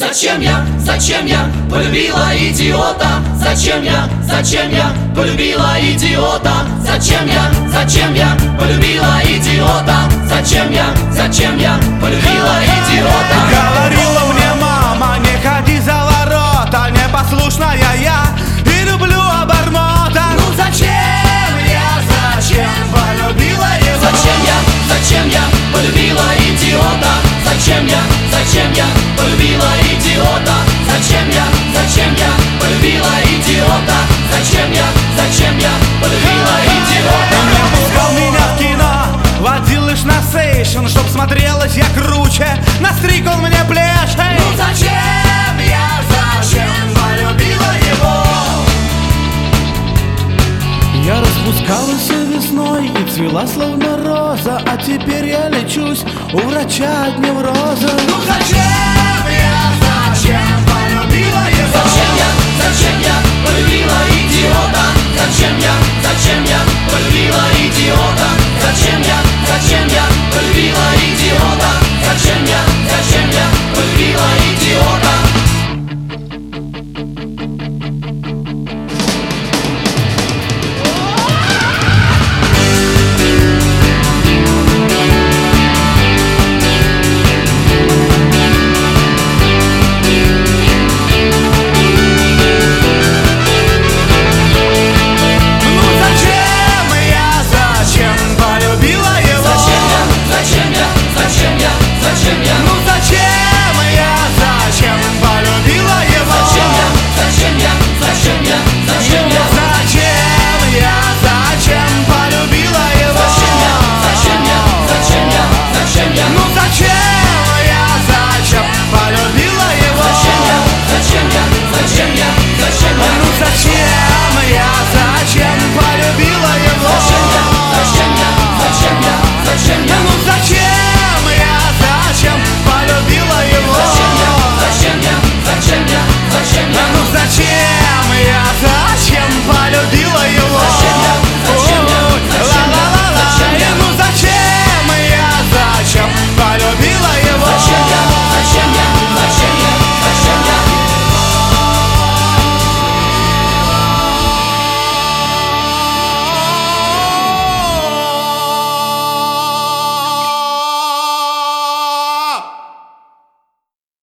зачем я полюбила идиота? Зачем я полюбила идиота? Зачем я полюбила идиота? Зачем я полюбила идиота? Говорила мне мама, не ходи за ворота, непослушная я и люблю обормота. Ну зачем полюбила его? Зачем я полюбила идиота? Зачем я полюбила идиота? Зачем я полюбила идиота? Зачем я полюбила идиота? Он не пускал меня в кино, водил лишь на сейшн, чтоб смотрелась я круче, настриг он мне плечи. Ну зачем полюбила его? Я распускалась весной и цвела словно роза, а теперь я лечусь у врача от невроза.